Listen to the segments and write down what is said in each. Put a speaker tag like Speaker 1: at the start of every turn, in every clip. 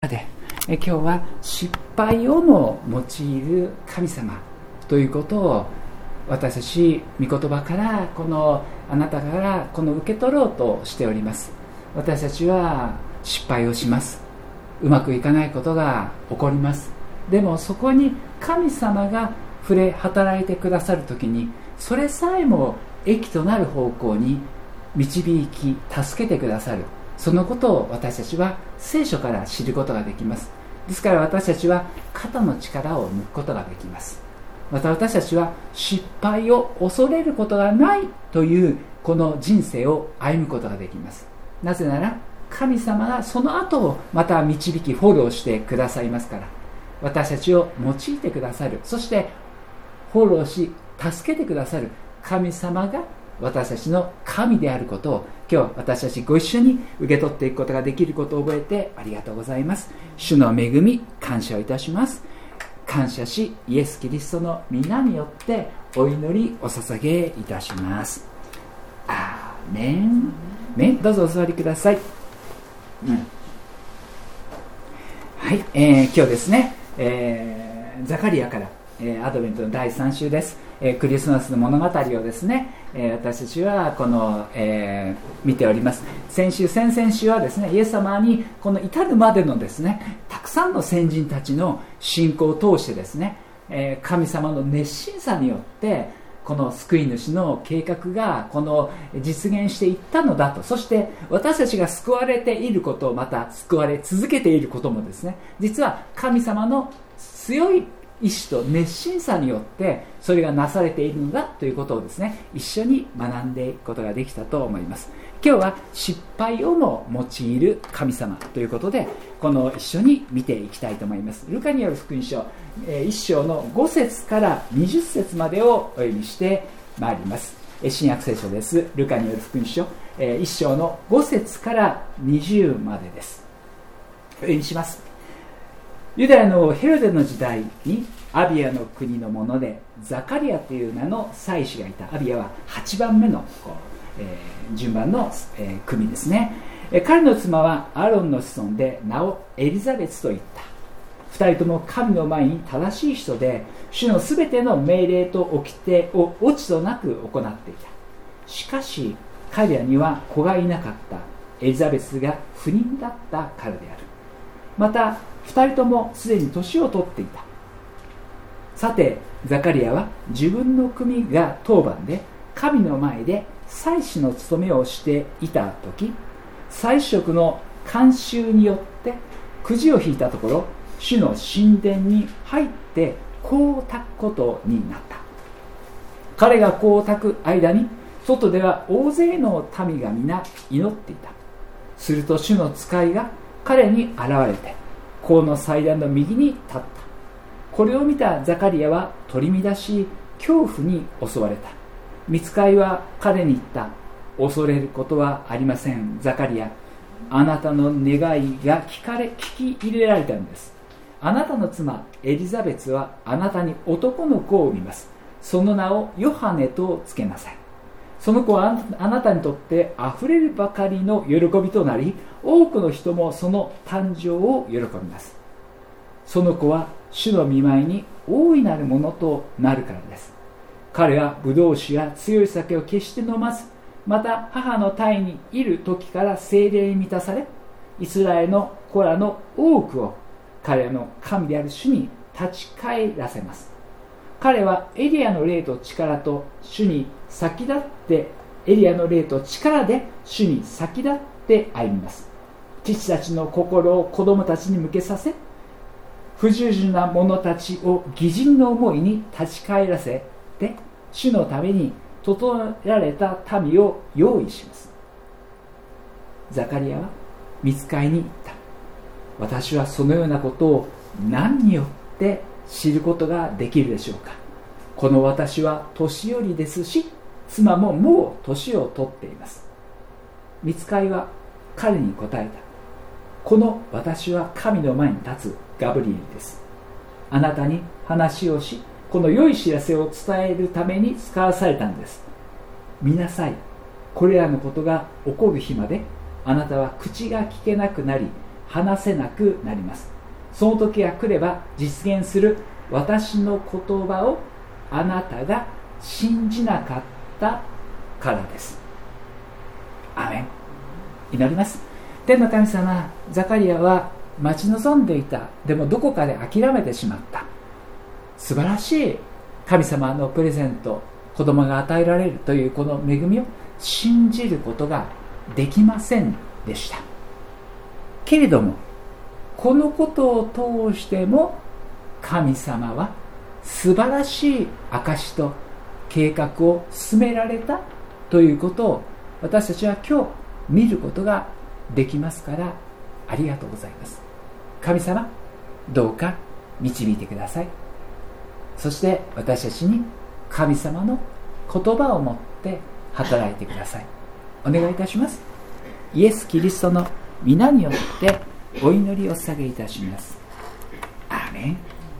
Speaker 1: で今日は失敗をも用いる神様ということを私たち御言葉からあなたから受け取ろうとしております。私たちは失敗をします。うまくいかないことが起こります。でもそこに神様が触れ働いてくださるときに、それさえも益となる方向に導き助けてくださる、そのことを私たちは聖書から知ることができます。ですから私たちは肩の力を抜くことができます。また私たちは失敗を恐れることがないというこの人生を歩むことができます。なぜなら神様がその後をまた導きフォローしてくださいますから、私たちを用いてくださる、そしてフォローし助けてくださる神様が私たちの神であることを今日私たちご一緒に受け取っていくことができることを覚えてありがとうございます。主の恵み感謝をいたします。感謝しイエス・キリストの皆によってお祈りお捧げいたします。アーメン。どうぞお座りください。はい、今日ですね、ザカリアからアドベントの第3週です。クリスマスの物語をですね、私たちは見ております。先々週はですね、イエス様にこの至るまでのですね、たくさんの先人たちの信仰を通してですね、神様の熱心さによってこの救い主の計画が実現していったのだと。そして私たちが救われていること、また救われ続けていることもですね、実は神様の強い意志と熱心さによってそれがなされているのだということをですね、一緒に学んでいくことができたと思います。今日は失敗をも用いる神様ということで一緒に見ていきたいと思います。ルカによる福音書1章の5節から20節までをお読みしてまいります。新約聖書です。ルカによる福音書1章の5節から20までです。お読みします。ユダヤのヘロデの時代にアビアの国の者でザカリアという名の祭司がいた。アビアは8番目の順番の組ですね。彼の妻はアロンの子孫で名をエリザベスと言った。2人とも神の前に正しい人で、主のすべての命令と掟を落ちとなく行っていた。しかし彼らには子がいなかった。エリザベスが不妊だったからである。また2人ともすでに年を取っていた。さてザカリアは自分の組が当番で神の前で祭司の務めをしていた時、祭司職の慣習によってくじを引いたところ、主の神殿に入って香を焚くことになった。彼が香を焚く間に外では大勢の民が皆祈っていた。すると主の使いが彼に現れて香の祭壇の右に立った。これを見たザカリアは取り乱し恐怖に襲われた。御使いは彼に言った。恐れることはありません。ザカリア、あなたの願いが聞き入れられたのです。あなたの妻エリザベスはあなたに男の子を産みます。その名をヨハネとつけなさい。その子はあなたにとってあふれるばかりの喜びとなり、多くの人もその誕生を喜びます。その子は主の御前に大いなるものとなるからです。彼はブドウ酒や強い酒を決して飲まず、また母の胎にいる時から聖霊に満たされ、イスラエルの子らの多くを彼らの神である主に立ち返らせます。彼はエリアの霊と力と主に先立ってエリアの霊と力で主に先立って歩みます。父たちの心を子供たちに向けさせ、不従順な者たちを義人の思いに立ち返らせて、主のために整えられた民を用意します。ザカリアは御使いに言った。私はそのようなことを何によって知ることができるでしょうか。この私は年寄りですし、妻ももう年を取っています。御使いは彼に答えた。この私は神の前に立つガブリエルです。あなたに話をし、この良い知らせを伝えるために使わされたんです。見なさい。これらのことが起こる日まであなたは口が聞けなくなり、 話せなくなります。その時が来れば実現する私の言葉をあなたが信じなかったからです。アメン。祈ります。天の神様、ザカリアは待ち望んでいた。でもどこかで諦めてしまった。素晴らしい神様のプレゼント、子供が与えられるというこの恵みを信じることができませんでした。けれどもこのことを通しても神様は素晴らしい証と計画を進められたということを私たちは今日見ることができますから、ありがとうございます。神様、どうか導いてください。そして私たちに神様の言葉を持って働いてください。お願いいたします。イエス・キリストの皆によってお祈りを捧げいたします。アーメン。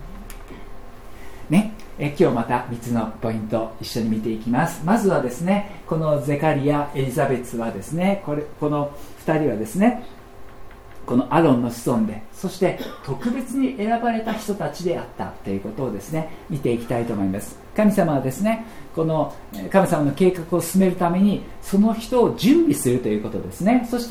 Speaker 1: ね、今日また3つのポイントを一緒に見ていきます。まずはですね、このゼカリア、エリザベツはですね、この2人はですね、このアロンの子孫で、そして特別に選ばれた人たちであったということをですね、見ていきたいと思います。神様はですね、この神様の計画を進めるためにその人を準備するということですね。そして、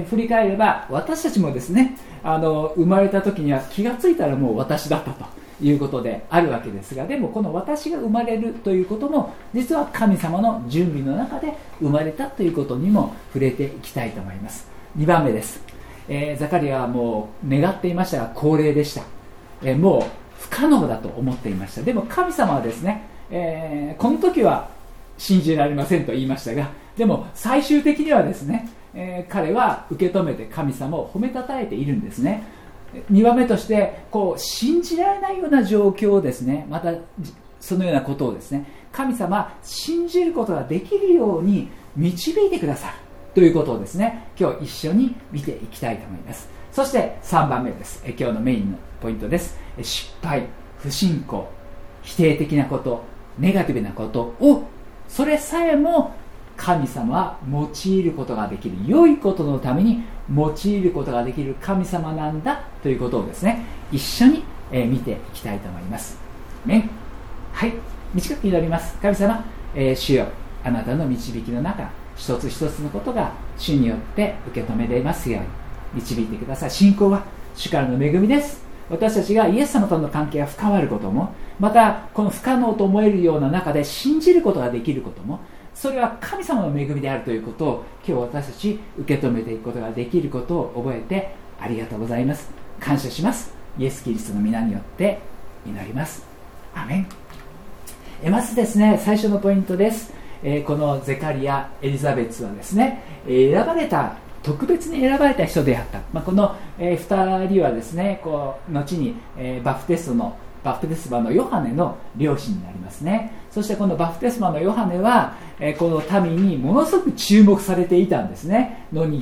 Speaker 1: 振り返れば私たちもですね、生まれた時には気がついたらもう私だったということであるわけですが、でもこの私が生まれるということも実は神様の準備の中で生まれたということにも触れていきたいと思います。2番目です。ザカリアはもう願っていましたが高齢でした。もう不可能だと思っていました。でも神様はですね、この時は信じられませんと言いましたが、でも最終的にはですね、彼は受け止めて神様を褒めたたえているんですね。2番目としてこう信じられないような状況をですね、またそのようなことをですね、神様は信じることができるように導いてくださるということをですね、今日一緒に見ていきたいと思います。そして3番目です。今日のメインのポイントです。失敗、不信仰、否定的なこと、ネガティブなことを、それさえも神様は用いることができる、良いことのために用いることができる神様なんだということをですね、一緒に見ていきたいと思います。ね、はい、短く祈ります。神様、主よ、あなたの導きの中、一つ一つのことが主によって受け止められますように導いてください。信仰は主からの恵みです。私たちがイエス様との関係が深まることも、またこの不可能と思えるような中で信じることができることも、それは神様の恵みであるということを今日私たち受け止めていくことができることを覚えて、ありがとうございます。感謝します。イエス・キリストの皆によって祈ります。アメン。まずですね、最初のポイントです。このゼカリア、エリザベツはですね、特別に選ばれた人であった。この、2人はですね、後に、バプテスマのヨハネの両親になりますね。そしてこのバプテスマのヨハネは、この民にものすごく注目されていたんですね。野に行って、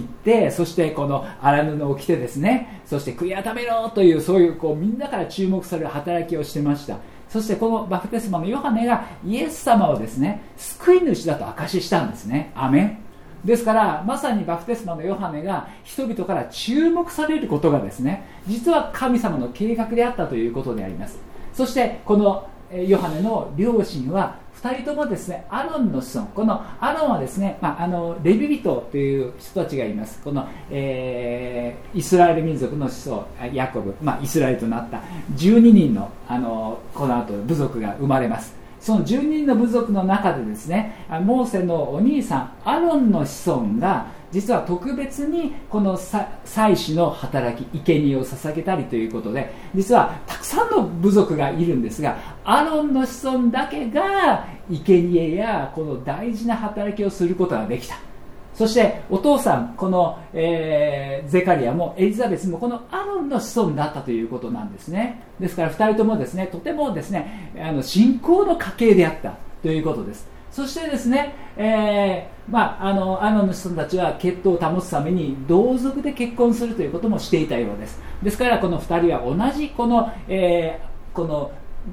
Speaker 1: そしてこの荒布を着てですね、そして悔い改めろという、そういうみんなから注目される働きをしてました。そしてこのバプテスマのヨハネがイエス様をですね、救い主だと証ししたんですね。アメン。ですからまさにバプテスマのヨハネが人々から注目されることがですね、実は神様の計画であったということであります。そしてこのヨハネの両親は2人ともですね、アロンの子孫。このアロンはですね、レビ人という人たちがいます。この、イスラエル民族の子孫ヤコブ、イスラエルとなった12人の、この後部族が生まれます。その12人の部族の中でですね、モーセのお兄さんアロンの子孫が実は特別にこの祭司の働き、生贄を捧げたりということで、実はたくさんの部族がいるんですが、アロンの子孫だけが生贄やこの大事な働きをすることができた。そしてお父さん、この、ゼカリアもエリザベスもこのアロンの子孫だったということなんですね。ですから2人ともですね、とてもですね、信仰の家系であったということです。そしてですね、アロンの子孫たちは血統を保つために同族で結婚するということもしていたようです。ですからこの2人は同じこの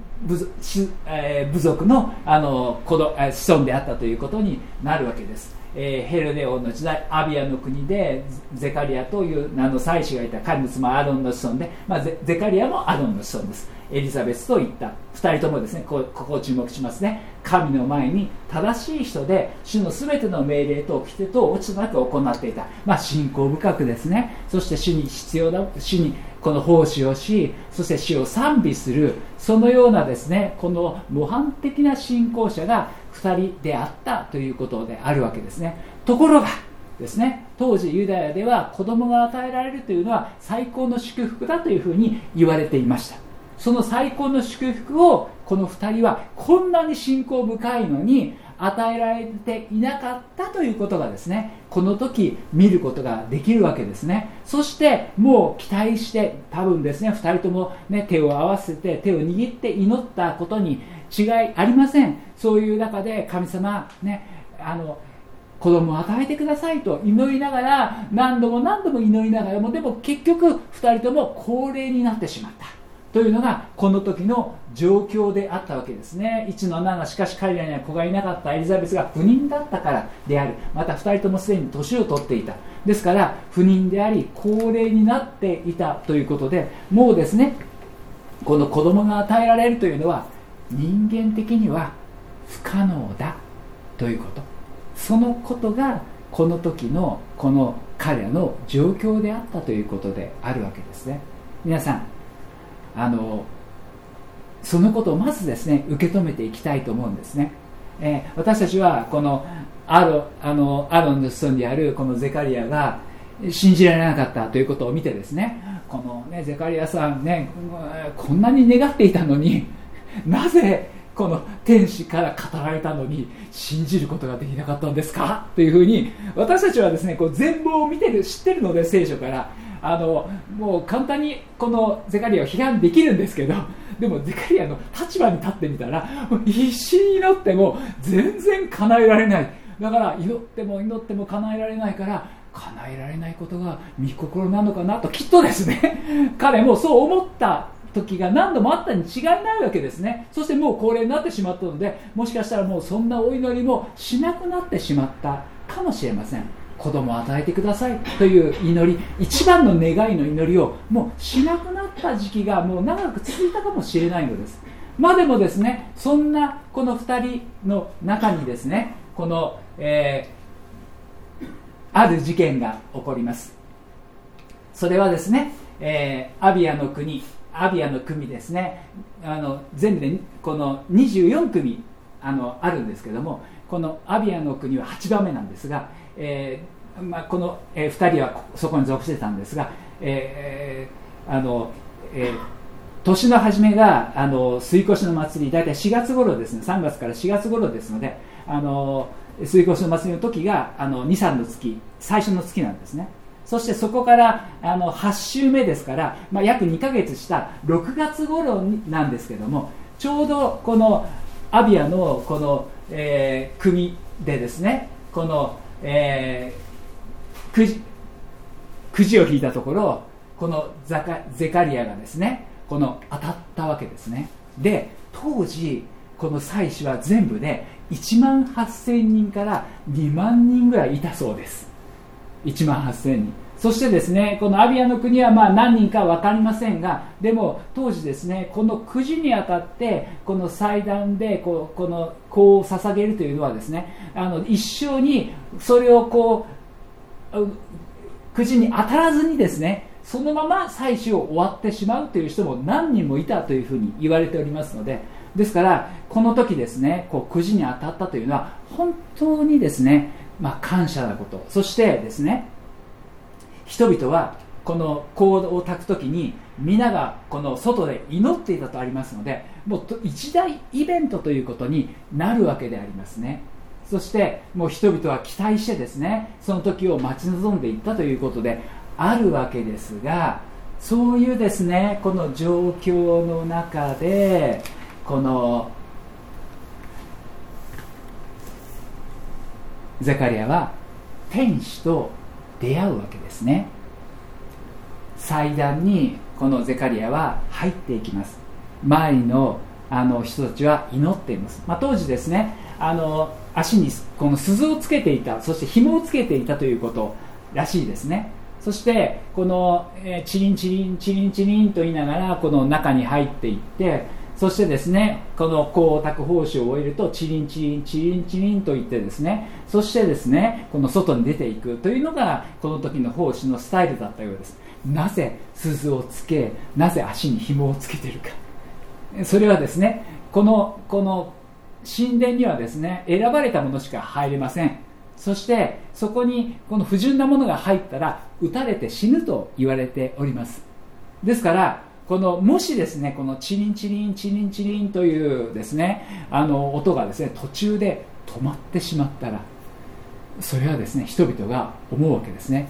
Speaker 1: 部族の子孫であったということになるわけです。 ヘロデ王の時代、アビアの国でゼカリアという祭司がいた。彼の妻アロンの子孫で、ゼカリアもアロンの子孫です。エリザベスといった2人ともですね、ここを注目しますね。神の前に正しい人で、主のすべての命令と掟と落ち度なく行っていた。信仰深くですね、そして主に必要な、主にこの奉仕をし、そして主を賛美する、そのようなですね、この模範的な信仰者が2人であったということであるわけですね。ところがですね、当時ユダヤでは子供が与えられるというのは最高の祝福だというふうに言われていました。その最高の祝福をこの2人はこんなに信仰深いのに与えられていなかったということがですね、この時見ることができるわけですね。そしてもう期待して、多分ですね、2人とも、手を合わせて手を握って祈ったことに違いありません。そういう中で神様、子供を与えてくださいと祈りながら、何度も何度も祈りながらも、でも結局2人とも高齢になってしまったというのがこの時の状況であったわけですね。1の7、しかし彼らには子がいなかった。エリザベスが不妊だったからである。また2人ともすでに年を取っていた。ですから不妊であり高齢になっていたということで、もうですね、この子供が与えられるというのは人間的には不可能だということ、そのことがこの時のこの彼らの状況であったということであるわけですね。皆さん、そのことをまずですね、受け止めていきたいと思うんですね。私たちはこのアロンの子孫であるこのゼカリアが信じられなかったということを見てですね、このね、ゼカリアさんね、こんなに願っていたのに、なぜこの天使から語られたのに信じることができなかったんですかというふうに、私たちはですね、こう全貌を見てる、知ってるので、聖書からもう簡単にこのゼカリアを批判できるんですけど、でもゼカリアの立場に立ってみたら、必死に祈っても全然叶えられない。だから祈っても祈っても叶えられないから、叶えられないことが御心なのかなと、きっとですね、彼もそう思った時が何度もあったに違いないわけですね。そしてもう高齢になってしまったので、もしかしたらもうそんなお祈りもしなくなってしまったかもしれません。子供を与えてくださいという祈り、一番の願いの祈りをもうしなくなった時期がもう長く続いたかもしれないのです。でもですね、そんなこの2人の中にですね、この、ある事件が起こります。それはですね、アビアの組ですね、全部でこの24組あるんですけども、このアビアの国は8番目なんですが、この、2人はそこに属してたんですが、年の初めが水越の祭り、大体4月頃ですね、3月から4月頃ですので、水越の祭りの時が2、3の月、最初の月なんですね。そしてそこから8週目ですから、約2ヶ月した6月頃なんですけども、ちょうどこのアビアのこの、組でですね、この、くじを引いたところ、このゼカリアがですね、この当たったわけですね。で、当時この祭司は全部で1万8000人から2万人ぐらいいたそうです。1万8000人。そしてですね、このアビアの国は何人か分かりませんが、でも当時ですね、このくじにあたってこの祭壇でこの香を捧げるというのはですね、一生にそれをくじに当たらずにですね、そのまま祭祀を終わってしまうという人も何人もいたというふうに言われておりますので、ですからこの時ですね、くじに当たったというのは本当にですね、感謝なこと。そしてですね、人々はこの香を焚くときに皆がこの外で祈っていたとありますので、もう一大イベントということになるわけでありますね。そしてもう人々は期待してですね、その時を待ち望んでいったということであるわけですが、そういうですね、この状況の中でこのゼカリアは天使と出会うわけですね。祭壇にこのゼカリアは入っていきます。周りの人たちは祈っています。当時ですね、 足にこの鈴をつけていた、そして紐をつけていたということらしいですね。そしてこの、チリンチリンチリンチリンと言いながらこの中に入っていって、そしてですねこの光沢奉仕を終えるとチリンチリンチリンチリンと言ってですね、そしてですねこの外に出ていくというのがこの時の奉仕のスタイルだったようです。なぜ鈴をつけ、なぜ足に紐をつけているか、それはですねこの神殿にはですね選ばれた者しか入れません。そしてそこにこの不純なものが入ったら撃たれて死ぬと言われております。ですからもしですねこのチリンチリンチリンチリンというですね音がですね途中で止まってしまったら、それはですね人々が思うわけですね。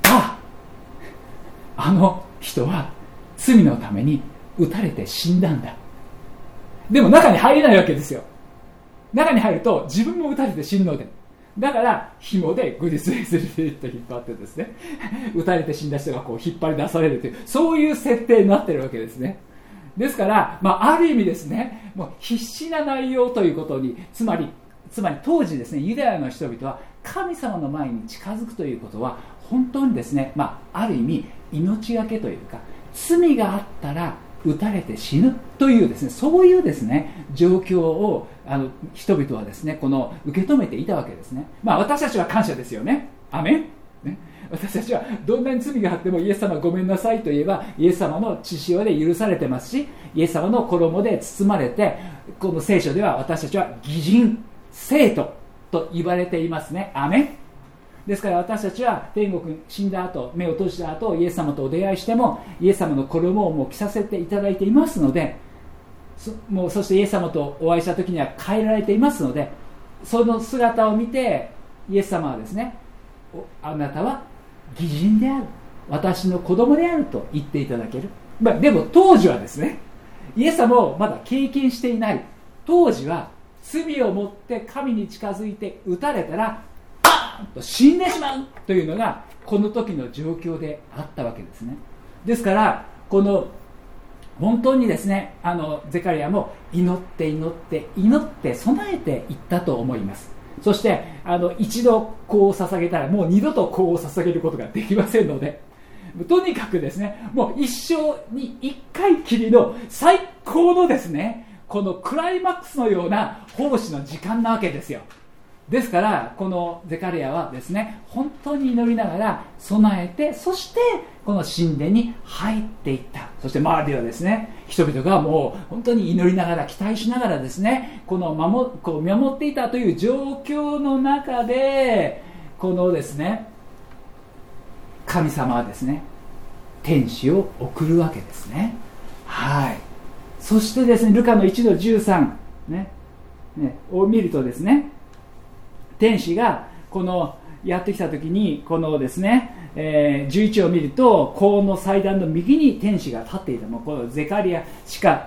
Speaker 1: あの人は罪のために撃たれて死んだんだ。でも中に入れないわけですよ。中に入ると自分も撃たれて死ぬので、だから紐でグリスリスリと引っ張ってですね撃たれて死んだ人がこう引っ張り出されるという、そういう設定になっているわけですね。ですから、ある意味ですねもう必死な内容ということに、つまり当時ですねユダヤの人々は神様の前に近づくということは本当にですね、ある意味命がけというか、罪があったら撃たれて死ぬというですね、そういうですね状況を人々はですね受け止めていたわけですね。私たちは感謝ですよね。アメン、ね、私たちはどんなに罪があってもイエス様ごめんなさいと言えばイエス様の血潮で許されてますし、イエス様の衣で包まれて、この聖書では私たちは義人聖徒と言われていますね。アメン。ですから私たちは天国に死んだ後、目を閉じた後イエス様とお出会いしてもイエス様の衣をもう着させていただいていますので、そしてイエス様とお会いした時には変えられていますので、その姿を見てイエス様はですね、あなたは義人である、私の子供であると言っていただける。でも当時はですねイエス様をまだ経験していない。当時は罪を持って神に近づいて撃たれたらと死んでしまうというのがこの時の状況であったわけですね。ですから本当にですねゼカリアも祈って備えていったと思います。そして一度香を捧げたらもう二度と香を捧げることができませんので、とにかくですねもう一生に一回きりの最高のですねこのクライマックスのような奉仕の時間なわけですよ。ですからこのゼカリアはですね本当に祈りながら備えて、そしてこの神殿に入っていった。そして周りではですね人々がもう本当に祈りながら期待しながらですねこう見守っていたという状況の中で、このですね神様はですね天使を送るわけですね。はい。そしてですねルカの1の13、を見るとですね、天使がこのやってきた時にこのですね、11を見ると高の祭壇の右に天使が立っていた。もうこのザカリアしか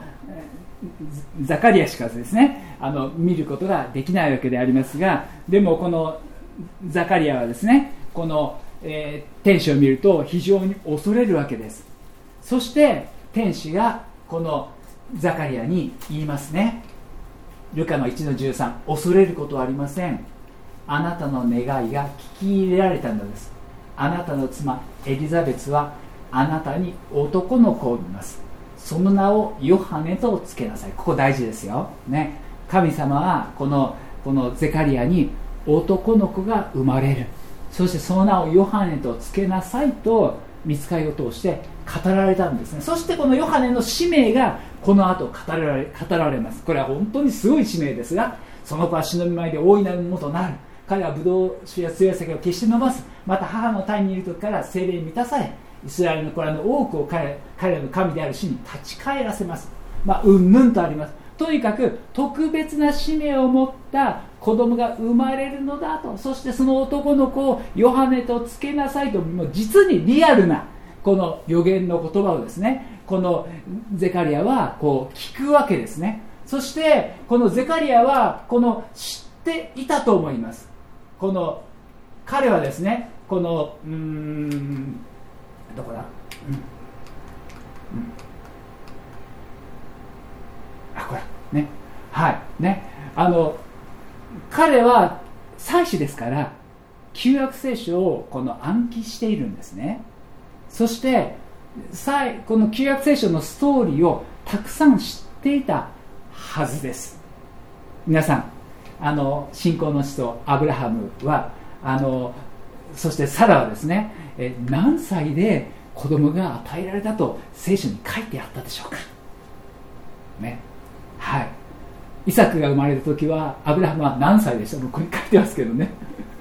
Speaker 1: ですね見ることができないわけでありますが、でもこのザカリアはですねこの、天使を見ると非常に恐れるわけです。そして天使がこのザカリアに言いますね。ルカの1の13、恐れることはありません。あなたの願いが聞き入れられたのです。あなたの妻エリザベスはあなたに男の子を産みます。その名をヨハネとつけなさい。ここ大事ですよ、ね、神様はこのゼカリアに男の子が生まれる、そしてその名をヨハネとつけなさいと御使いを通して語られたんですね。そしてこのヨハネの使命がこの後語られます。これは本当にすごい使命ですが、その子は死の見舞いで大いなるものとなる。彼はブドウ酒や強い酒を決して飲ます。また母の胎にいる時から聖霊に満たされ、イスラエルの子らの多くを彼らの神である主に立ち返らせます。うんぬんとあります。とにかく特別な使命を持った子供が生まれるのだと。そしてその男の子をヨハネとつけなさいと、もう実にリアルなこの予言の言葉をですねこのゼカリアはこう聞くわけですね。そしてこのゼカリアはこの知っていたと思います。この彼はですねこのどこだ、これね、はいね、 彼は祭司ですから旧約聖書をこの暗記しているんですね。そしてこの旧約聖書のストーリーをたくさん知っていたはずです。皆さん信仰の使徒アブラハムはそしてサラはですね、何歳で子供が与えられたと聖書に書いてあったでしょうかね。はい、イサクが生まれる時はアブラハムは何歳でした？ここに書いてますけどね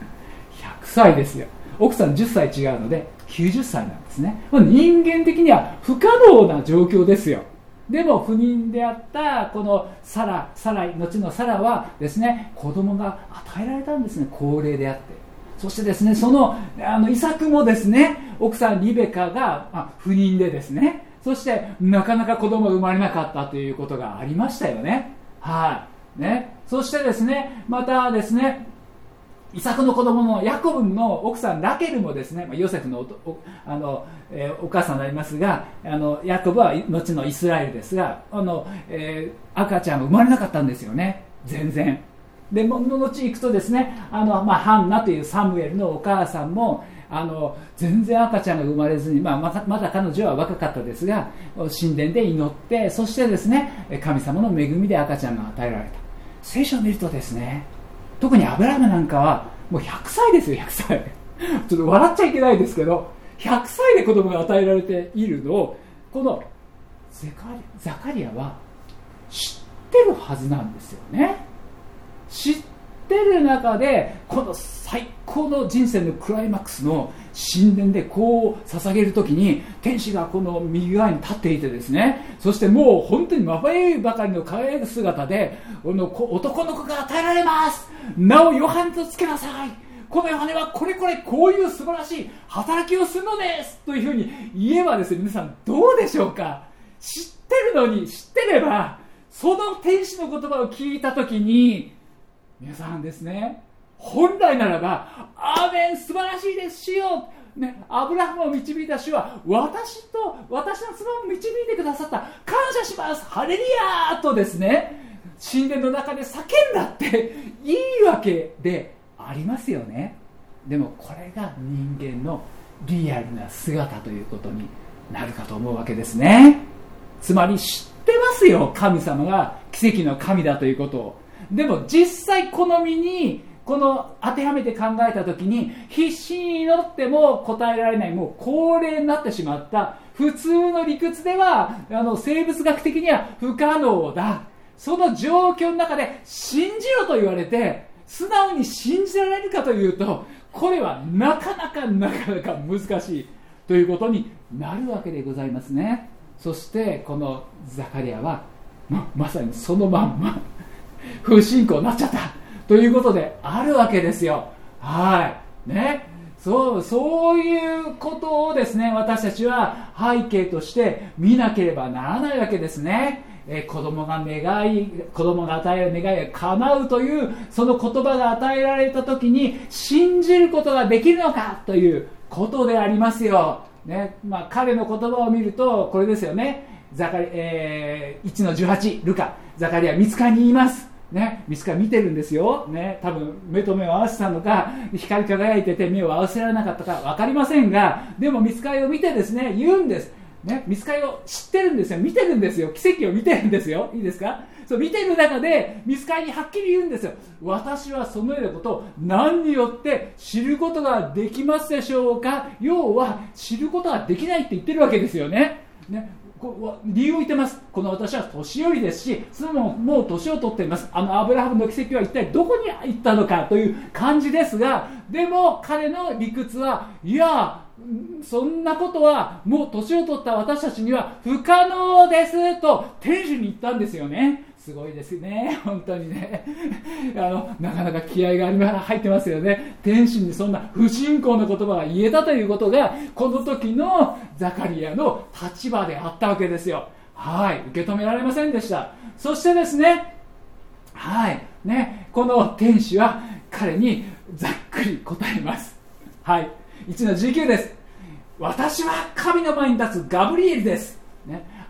Speaker 1: 100歳ですよ。奥さん10歳違うので90歳なんですね。人間的には不可能な状況ですよ。でも不妊であったこのサラ後のサラはですね、子供が与えられたんですね、高齢であって。そしてですね、そのイサクもですね、奥さんリベカが不妊でですね、そしてなかなか子供が生まれなかったということがありましたよね。はいね。そしてですね、またですね、イサクの子供のヤコブの奥さんラケルもですね、ヨセフのお母さんになりますが、ヤコブは後のイスラエルですが、赤ちゃんが生まれなかったんですよね、全然。で後行くとですね、ハンナというサムエルのお母さんも全然赤ちゃんが生まれずに、まだ彼女は若かったですが、神殿で祈って、そしてですね、神様の恵みで赤ちゃんが与えられた。聖書を見るとですね、特にアブラハムなんかはもう100歳ですよ、100歳ちょっと笑っちゃいけないですけど、100歳で子供が与えられているのをこのザカリアは知ってるはずなんですよね。知ってる中でこの最高の人生のクライマックスの神殿でこう捧げるときに、天使がこの右側に立っていてですね、そしてもう本当にまばゆいばかりの輝く姿で、男の子が与えられます、名をヨハネとつけなさい、このヨハネはこういう素晴らしい働きをするのですというふうに言えばですね、皆さんどうでしょうか。知ってるのに、知ってればその天使の言葉を聞いたときに、皆さんですね、本来ならばアーメン素晴らしいです主よ、ね、アブラハムを導いた主は私の妻を導いてくださった、感謝します、ハレルヤーとですね、神殿の中で叫んだっていいわけでありますよね。でもこれが人間のリアルな姿ということになるかと思うわけですね。つまり知ってますよ、神様が奇跡の神だということを。でも実際この身に当てはめて考えたときに、必死に祈っても答えられない、もう高齢になってしまった普通の理屈では生物学的には不可能だ、その状況の中で信じろと言われて素直に信じられるかというと、これはなかなか難しいということになるわけでございますね。そしてこのザカリアはまさにそのまんま不信仰になっちゃったということであるわけですよ。はいね、そういうことをですね、私たちは背景として見なければならないわけですね。子供が与えられる願いが叶うというその言葉が与えられたときに信じることができるのかということでありますよ、ね。彼の言葉を見るとこれですよね。1-18 ルカ、ザカリア御使いに言いますね、御使い見てるんですよ、ね、多分目と目を合わせたのか光り輝いてて目を合わせられなかったか分かりませんが、でも御使いを見てですね言うんですね、御使いを知ってるんですよ、見てるんですよ、奇跡を見てるんですよ、いいですか。そう見てる中で御使いにはっきり言うんですよ。私はそのようなことを何によって知ることができますでしょうか。要は知ることができないって言ってるわけですよね。理由を言ってます。この私は年寄りですし、もう年を取っています。アブラハムの奇跡は一体どこに行ったのかという感じですが、でも彼の理屈は、いやそんなことはもう年を取った私たちには不可能ですと天使に言ったんですよね。すごいですね、本当にね。なかなか気合が入ってますよね。天使にそんな不信仰の言葉が言えたということが、この時のザカリアの立場であったわけですよ。受け止められませんでした。そしてですね、この天使は彼にざっくり答えます。1-19です。私は神の前に立つガブリエルです、ね、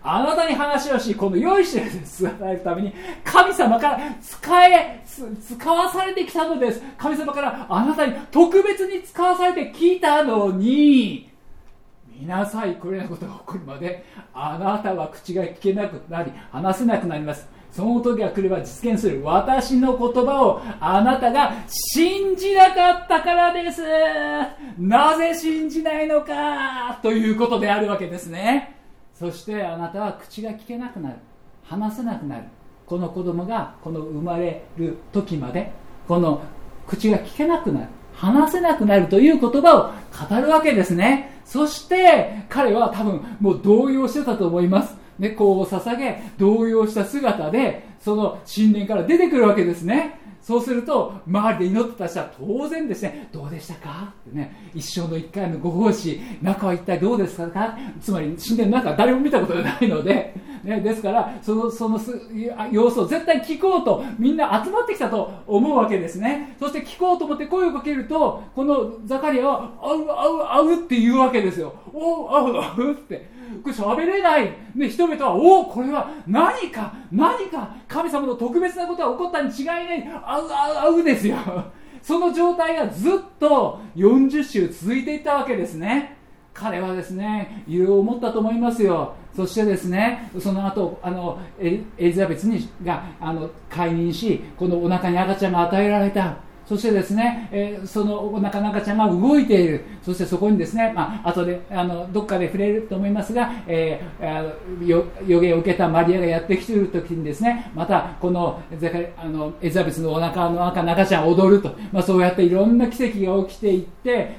Speaker 1: あなたに話をし、この良い知らせを伝えるために神様から使わされてきたのです。神様からあなたに特別に使わされてきたのに、見なさい、これらのことが起こるまであなたは口が聞けなくなり話せなくなります。その時が来れば実現する。私の言葉をあなたが信じなかったからです。なぜ信じないのかということであるわけですね。そしてあなたは口が聞けなくなる、話せなくなる。この子供がこの生まれる時までこの口が聞けなくなる、話せなくなるという言葉を語るわけですね。そして彼は多分もう動揺してたと思います。子を捧げ動揺した姿でその神殿から出てくるわけですね。そうすると周りで祈ってた人は当然ですね、どうでしたかってね、一生の一回のご奉仕、中は一体どうですか。つまり神殿の中は誰も見たことがないので、ですからその様子を絶対聞こうとみんな集まってきたと思うわけですね。そして聞こうと思って声をかけると、このザカリアはあうあうあうって言うわけですよ。おうあうあうってこれ喋れない、人々はこれは何か神様の特別なことが起こったに違いない、あうあうあうですよ。その状態がずっと40週続いていったわけですね。彼はですね、いろいろ思ったと思いますよ。そしてですね、その後エリザベスが解任し、このお腹に赤ちゃんが与えられた。そしてですね、そのお腹の赤ちゃんが動いている。そしてそこにですね、後でどっかで触れると思いますが、予言を受けたマリアがやってきている時にですね、またこのエリザベスのお腹の赤ちゃん踊ると、そうやっていろんな奇跡が起きていって、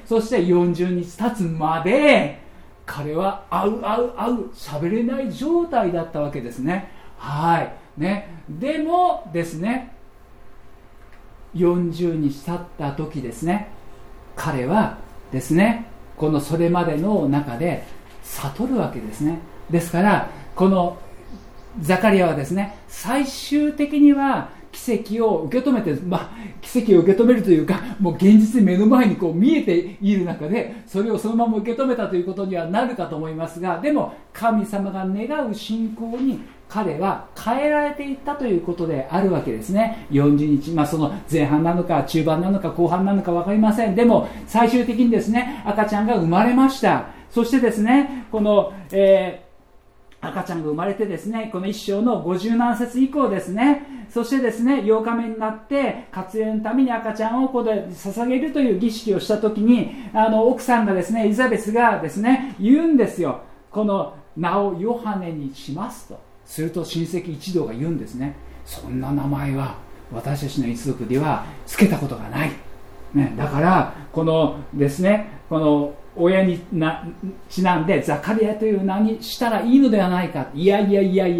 Speaker 1: そして40日経つまで彼はあうあうあう喋れない状態だったわけですね。はいね。でもですね、40日経った時ですね、彼はですね、このそれまでの中で悟るわけですね。ですからこのザカリアはですね、最終的には奇跡を受け止めて、奇跡を受け止めるというか、もう現実に目の前に見えている中でそれをそのまま受け止めたということにはなるかと思いますが、でも神様が願う信仰に彼は変えられていったということであるわけですね。40日、その前半なのか中盤なのか後半なのか分かりません。でも最終的にですね、赤ちゃんが生まれました。そしてですね、この、赤ちゃんが生まれてですね、この一章の50何節以降ですね、そしてですね、8日目になって割礼のために赤ちゃんをここで捧げるという儀式をしたときに、奥さんがですね、エリザベスがですね、言うんですよ。この名をヨハネにしますと。すると親戚一同が言うんですね。そんな名前は私たちの一族ではつけたことがない、だからこのですね、この親にちなんでザカリアという名にしたらいいのではないか。いやと、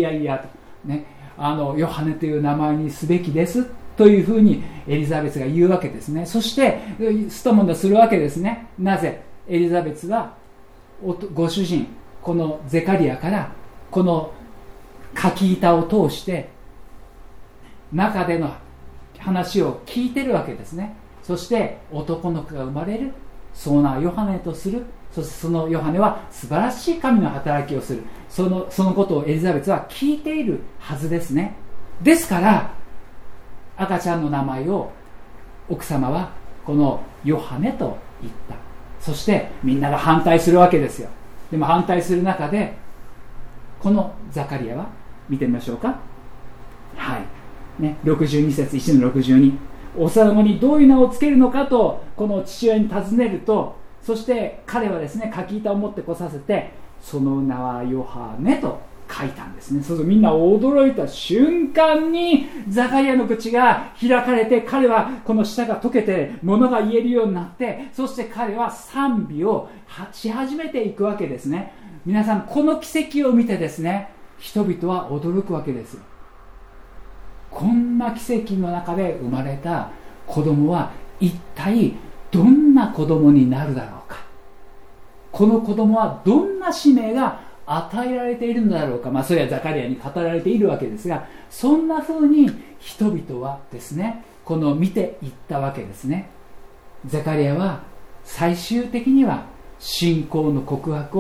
Speaker 1: ヨハネという名前にすべきですというふうにエリザベスが言うわけですね。そしてストモンドするわけですね。なぜエリザベスはご主人このゼカリアからこの書き板を通して中での話を聞いてるわけですね。そして男の子が生まれる、その名はヨハネとする。そしてそのヨハネは素晴らしい神の働きをする。そのことをエリザベスは聞いているはずですね。ですから赤ちゃんの名前を奥様はこのヨハネと言った。そしてみんなが反対するわけですよ。でも反対する中でこのザカリアは見てみましょうか。62節1の62、幼子にどういう名をつけるのかとこの父親に尋ねると、そして彼はですね、書き板を持ってこさせて、その名はヨハネと書いたんですね。そうするとみんな驚いた瞬間にザカリアの口が開かれて、彼はこの舌が溶けて物が言えるようになって、そして彼は賛美をし始めていくわけですね。皆さん、この奇跡を見てですね、人々は驚くわけですよ。こんな奇跡の中で生まれた子供は一体どんな子供になるだろうか。この子供はどんな使命が与えられているのだろうか。それはザカリアに語られているわけですが、そんな風に人々はですね、この見ていったわけですね。ザカリアは最終的には信仰の告白を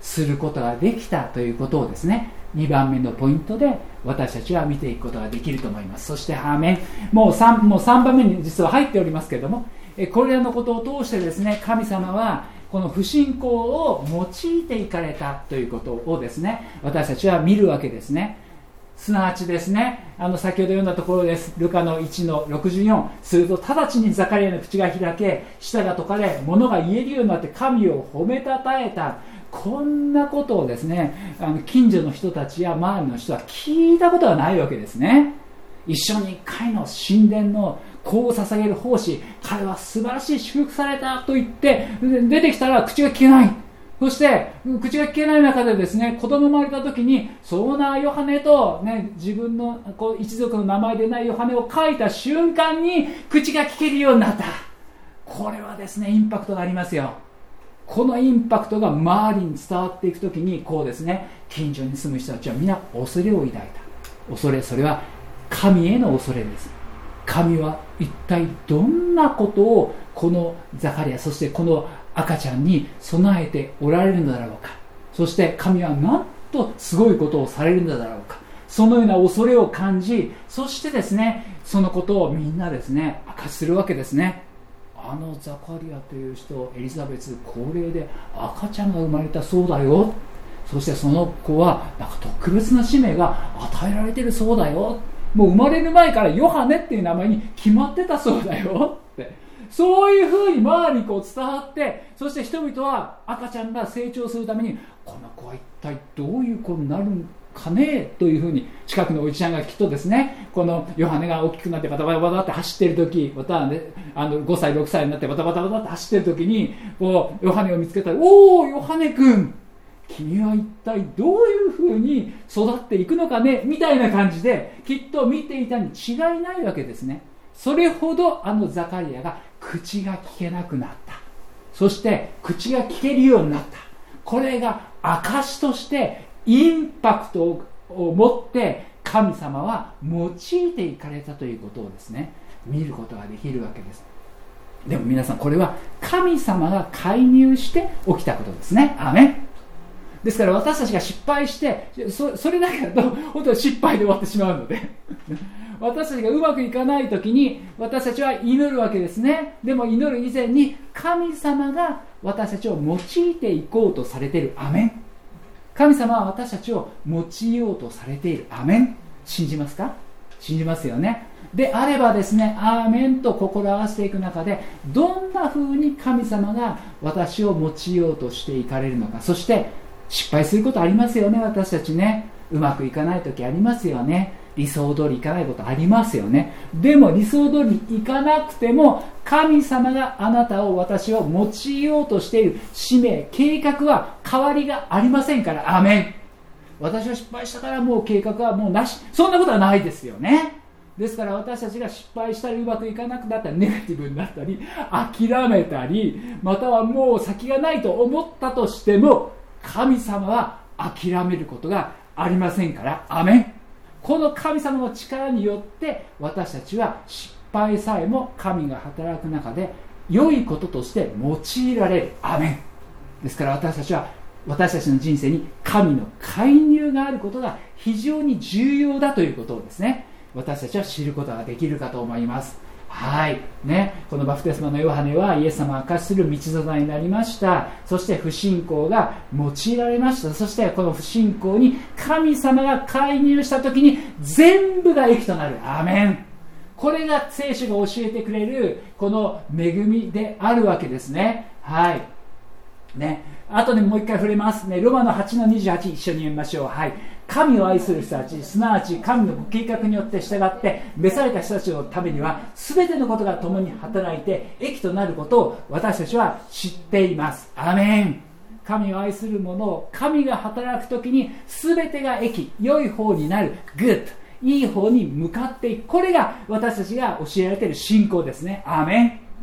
Speaker 1: することができたということをですね、2番目のポイントで私たちは見ていくことができると思います。そしてアーメン。もう 3番目に実は入っておりますけれども、これらのことを通してですね、神様はこの不信仰を用いていかれたということをですね、私たちは見るわけですね。すなわちですね、先ほど読んだところです。ルカの 1-64、すると直ちにザカリアの口が開け、舌が解かれ、物が言えるようになって神を褒めたたえた。こんなことをですね、近所の人たちや周りの人は聞いたことがないわけですね。一緒に一回の神殿の香を捧げる奉仕、彼は素晴らしい祝福されたと言って出てきたら口が聞けない。そして口が聞けない中でですね、子供生まれた時にそうなヨハネと、ね、自分の一族の名前でないヨハネを書いた瞬間に口が聞けるようになった。これはですね、インパクトがありますよ。このインパクトが周りに伝わっていくときに、こうですね、近所に住む人たちは皆恐れを抱いた。恐れ、それは神への恐れです。神は一体どんなことをこのザカリア、そしてこの赤ちゃんに備えておられるのだろうか。そして神はなんとすごいことをされるのだろうか。そのような恐れを感じ、そしてですね、そのことをみんなですね、明かしするわけですね。ザカリアという人、エリザベス高齢で赤ちゃんが生まれたそうだよ。そしてその子はなんか特別な使命が与えられてるそうだよ。もう生まれる前からヨハネっていう名前に決まってたそうだよって、そういうふうに周りに伝わって、そして人々は赤ちゃんが成長するために、この子は一体どういう子になるんかねというふうに、近くのおじちゃんがきっとですね、このヨハネが大きくなってバタバタバタって走ってる時、また、ね、5歳6歳になってバタバタバタって走ってる時にこうヨハネを見つけたら、おおヨハネ君、君は一体どういうふうに育っていくのかねみたいな感じできっと見ていたに違いないわけですね。それほどザカリアが口が聞けなくなった。そして口が聞けるようになった。これが証としてインパクトを持って神様は用いていかれたということをですね、見ることができるわけです。でも皆さん、これは神様が介入して起きたことですね。アーメン。ですから私たちが失敗して、それだけだと本当に失敗で終わってしまうので私たちがうまくいかないときに私たちは祈るわけですね。でも祈る以前に神様が私たちを用いていこうとされている。アメン。神様は私たちを用いようとされている。アメン。信じますか？信じますよね。であればですね、アーメンと心を合わせていく中で、どんな風に神様が私を用いようとしていかれるのか。そして失敗することありますよね。私たちね、うまくいかない時ありますよね。理想通りいかないことありますよね。でも理想通りいかなくても、神様があなたを、私を用いようとしている使命、計画は変わりがありませんから。アーメン。私は失敗したからもう計画はもうなし、そんなことはないですよね。ですから私たちが失敗したりうまくいかなくなったりネガティブになったり諦めたり、またはもう先がないと思ったとしても、神様は諦めることがありませんから。アーメン。この神様の力によって私たちは失敗さえも神が働く中で良いこととして用いられる。アーメン。ですから私たちは、私たちの人生に神の介入があることが非常に重要だということをですね、私たちは知ることができるかと思います。はいね、このバプテスマのヨハネはイエス様を明かしする道備えになりました。そして不信仰が用いられました。そしてこの不信仰に神様が介入した時に全部が益となる。アーメン。これが聖書が教えてくれるこの恵みであるわけですね。はいね、あとでもう一回触れますね。ロマの 8-28 一緒に読みましょう。はい。神を愛する人たち、すなわち神のご計画によって従って召された人たちのためには全てのことが共に働いて益となることを私たちは知っています。アーメン。神を愛する者を神が働くときに全てが益、良い方になる。グッド、いい方に向かっていく。これが私たちが教えられている信仰ですね。アーメン。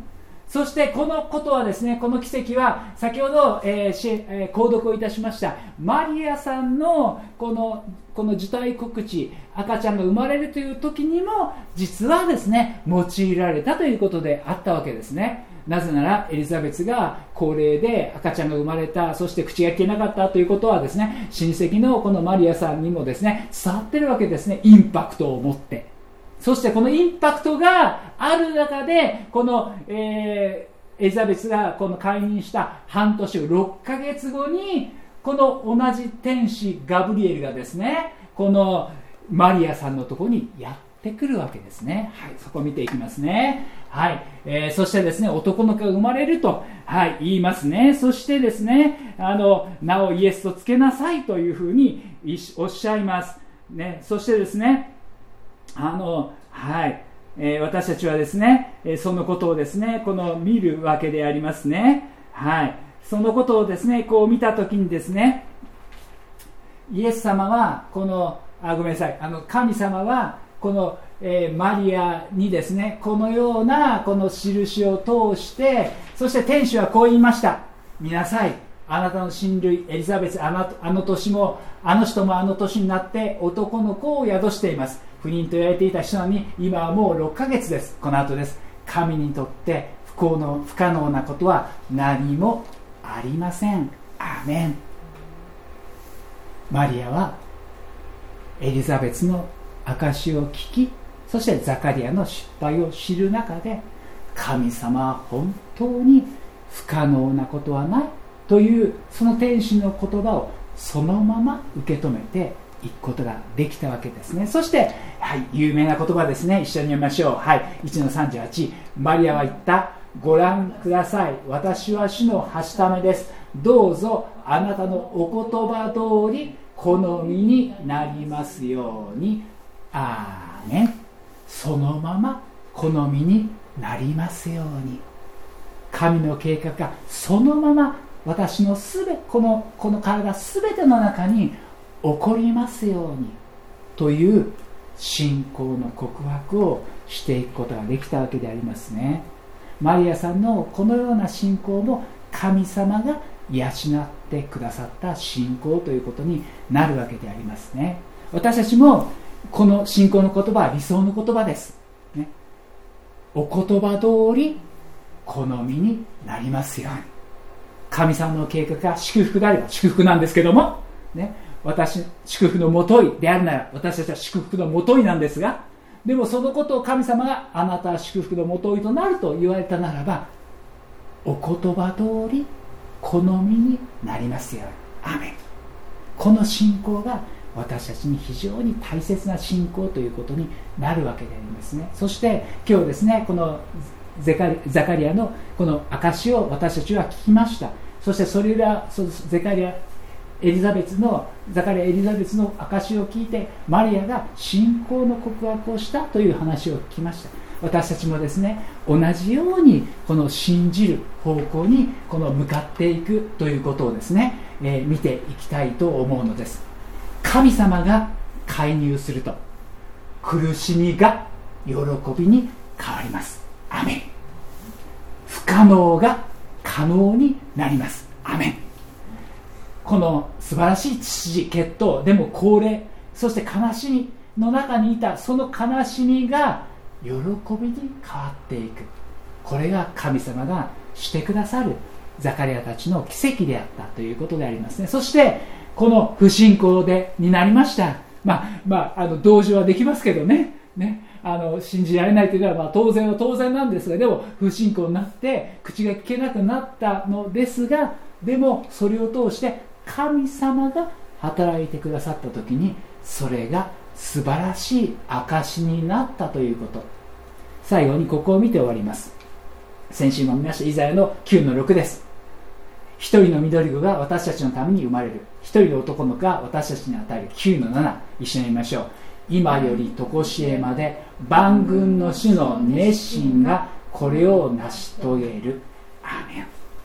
Speaker 1: そしてこのことはですね、この奇跡は先ほど、購読をいたしましたマリアさんのこの受胎告知、赤ちゃんが生まれるという時にも実はですね用いられたということであったわけですね。なぜならエリザベスが高齢で赤ちゃんが生まれた、そして口が聞けなかったということはですね、親戚のこのマリアさんにもですね伝わってるわけですね。インパクトを持って、そしてこのインパクトがある中でこの、エリザベスがこの解任した半年後6ヶ月後にこの同じ天使ガブリエルがですねこのマリアさんのところにやってくるわけですね。はい、そこを見ていきますね。はい、そしてですね男の子が生まれると、はい、言いますね。そしてですね名をイエスとつけなさいというふうにおっしゃいますね。そしてですねはい、私たちはですねそのことをですね見るわけでありますね。はい、そのことをですねこう見たときにですね、イエス様はごめんなさい、神様はこの、マリアにですねこのようなこの印を通して、そして天使はこう言いました。見なさい、あなたの親類エリザベス、あの年もあの人もあの年になって男の子を宿しています。不妊と言われていた人なのに今はもう6ヶ月です。この後です。神にとって不可能なことは何もありません。アーメン。マリアはエリザベスの証を聞き、そしてザカリアの失敗を知る中で、神様は本当に不可能なことはないというその天使の言葉をそのまま受け止めていくことができたわけですね。そして、はい、有名な言葉ですね。一緒に読みましょう。はい、1-38。マリアは言った。ご覧ください。私は主のはしためです。どうぞあなたのお言葉通り好みになりますように。アーメン。そのまま好みになりますように。神の計画がそのまま私のこの体すべての中に起こりますようにという信仰の告白をしていくことができたわけでありますね。マリアさんのこのような信仰も神様が養ってくださった信仰ということになるわけでありますね。私たちもこの信仰の言葉は理想の言葉です、ね、お言葉通り好みになりますように。神様の計画が祝福であれば祝福なんですけども、ね、祝福のもといであるなら私たちは祝福のもといなんですが、でもそのことを神様があなたは祝福のもといとなると言われたならば、お言葉通り好みになりますように。アーメン。この信仰が私たちに非常に大切な信仰ということになるわけでありますね。そして今日ですね、このザカリアのこの証を私たちは聞きました。そしてそれらザカリアエリザベスの証を聞いて、マリアが信仰の告白をしたという話を聞きました。私たちもですね、同じようにこの信じる方向に向かっていくということをですね、見ていきたいと思うのです。神様が介入すると苦しみが喜びに変わります。アメン。不可能が可能になります。アメン。この素晴らしい血筋血統でも高齢、そして悲しみの中にいたその悲しみが喜びに変わっていく。これが神様がしてくださるザカリアたちの奇跡であったということでありますね。そしてこの不信仰になりました。同情はできますけどね、信じられないというのは当然は当然なんですが、でも不信仰になって口が聞けなくなったのですが、でもそれを通して神様が働いてくださった時にそれが素晴らしい証になったということ。最後にここを見て終わります。先週も見ましたイザヤの 9-6 です。一人の緑子が私たちのために生まれる、一人の男の子が私たちに与える。 9-7 一緒に見ましょう。今より常しえまで万軍の主の熱心がこれを成し遂げる。アーメン。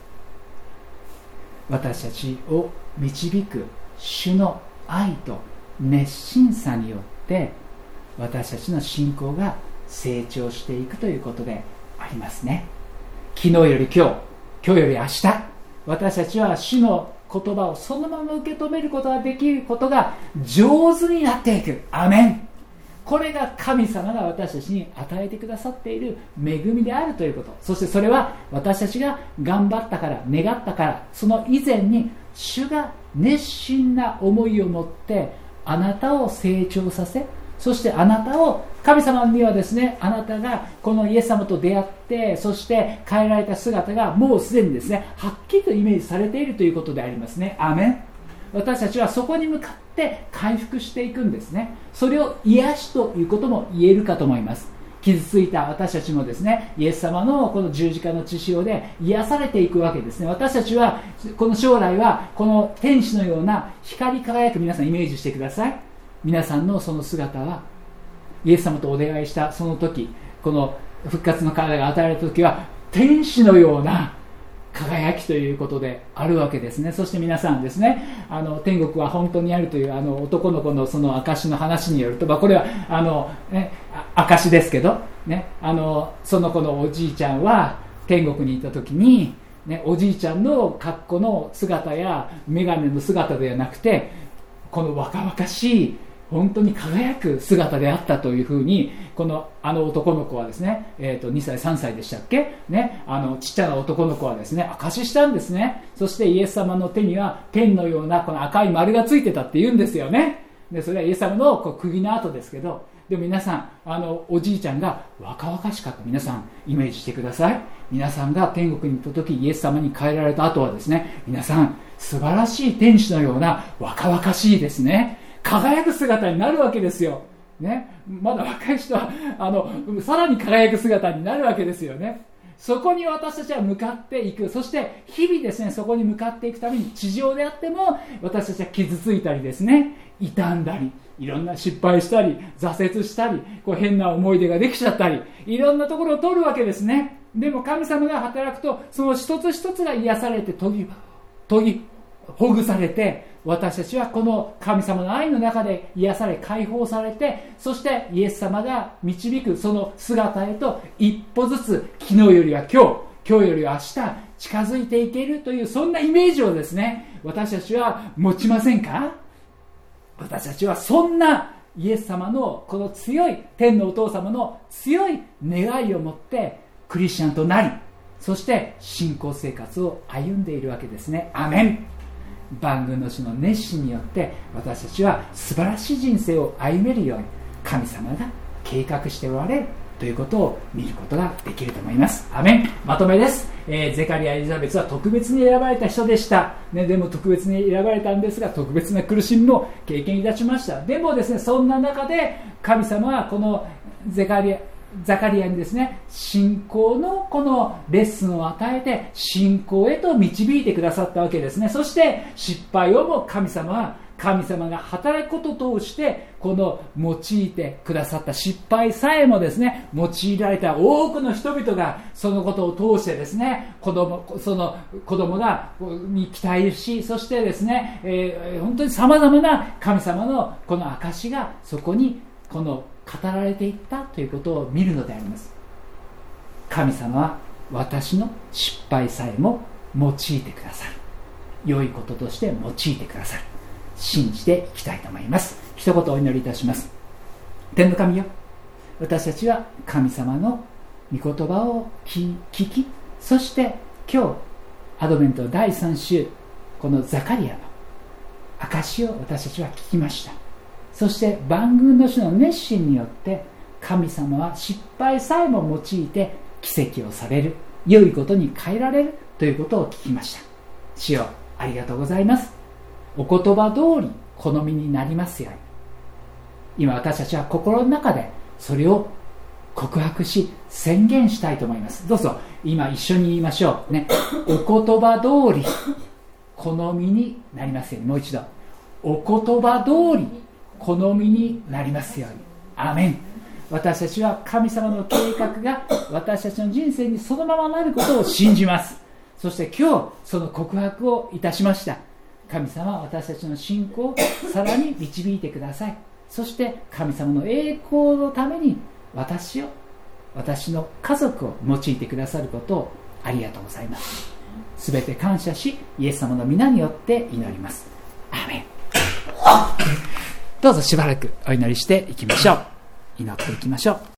Speaker 1: 私たちを導く主の愛と熱心さによって私たちの信仰が成長していくということでありますね。 昨日より今日より明日、私たちは主の言葉をそのまま受け止めることができることが上手になっていく。アメン。これが神様が私たちに与えてくださっている恵みであるということ。そしてそれは私たちが頑張ったから、願ったから、その以前に主が熱心な思いを持ってあなたを成長させ、そしてあなたを、神様にはですね、あなたがこのイエス様と出会って、そして変えられた姿がもうすでにですね、はっきりとイメージされているということでありますね。アメン。私たちはそこに向かって回復していくんですね。それを癒しということも言えるかと思います。傷ついた私たちもですね、イエス様のこの十字架の血潮で癒されていくわけですね。私たちはこの将来はこの天使のような光り輝く、皆さんイメージしてください。皆さんのその姿はイエス様とお出会いしたその時、この復活の体が与えられた時は天使のような輝きということであるわけですね。そして皆さんですね、天国は本当にあるという男の子のその証の話によると、これは証ですけど、ね、その子のおじいちゃんは天国に行った時に、ね、おじいちゃんの格好の姿や眼鏡の姿ではなくて、この若々しい本当に輝く姿であったというふうに、男の子はですね、2歳3歳でしたっけ、ね、ちっちゃな男の子はですね証ししたんですね。そしてイエス様の手には天のようなこの赤い丸がついてたって言うんですよね。でそれはイエス様の釘の跡ですけど、でも皆さんおじいちゃんが若々しかった。皆さんイメージしてください。皆さんが天国に行った時、イエス様に変えられた後はですね、皆さん素晴らしい天使のような若々しいですね、輝く姿になるわけですよ、ね、まだ若い人はさらに輝く姿になるわけですよね。そこに私たちは向かっていく。そして日々ですね、そこに向かっていくために、地上であっても私たちは傷ついたりですね、傷んだり、いろんな失敗したり挫折したり、変な思い出ができちゃったり、いろんなところを通るわけですね。でも神様が働くと、その一つ一つが癒されてほぐされて、私たちはこの神様の愛の中で癒され解放されて、そしてイエス様が導くその姿へと一歩ずつ、昨日よりは今日よりは明日近づいていけるという、そんなイメージをですね、私たちは持ちませんか？私たちはそんなイエス様のこの強い、天のお父様の強い願いを持ってクリスチャンとなり、そして信仰生活を歩んでいるわけですね。アメン。万軍の主の熱心によって私たちは素晴らしい人生を歩めるように神様が計画しておられるということを見ることができると思います。アメン。まとめです。ゼカリア・エリザベスは特別に選ばれた人でした、ね、でも特別に選ばれたんですが、特別な苦しみも経験いたしました。でもですね、そんな中で神様はこのザカリアにですね、信仰のこのレッスンを与えて信仰へと導いてくださったわけですね。そして失敗をも神様が働くことを通してこの用いてくださった、失敗さえもですね用いられた多くの人々がそのことを通してですね、子供がに期待し、そしてですね、本当にさまざまな神様のこの証がそこにこの語られていったということを見るのであります。神様は私の失敗さえも用いてくださる、良いこととして用いてくださる、信じていきたいと思います。一言お祈りいたします。天の神よ、私たちは神様の御言葉を聞き、そして今日アドベント第3週、このザカリアの証を私たちは聞きました。そして万軍の主の熱心によって神様は失敗さえも用いて奇跡をされる、良いことに変えられるということを聞きました。主よ、ありがとうございます。お言葉通り好みになりますように、今私たちは心の中でそれを告白し宣言したいと思います。どうぞ今一緒に言いましょうね。お言葉通り好みになりますように。もう一度、お言葉通り好みになりますように。アーメン。私たちは神様の計画が私たちの人生にそのままなることを信じます。そして今日その告白をいたしました。神様は私たちの信仰をさらに導いてください。そして神様の栄光のために私の家族を用いてくださることをありがとうございます。すべて感謝し、イエス様の皆によって祈ります。アーメン。どうぞしばらくお祈りしていきましょう。祈っていきましょう。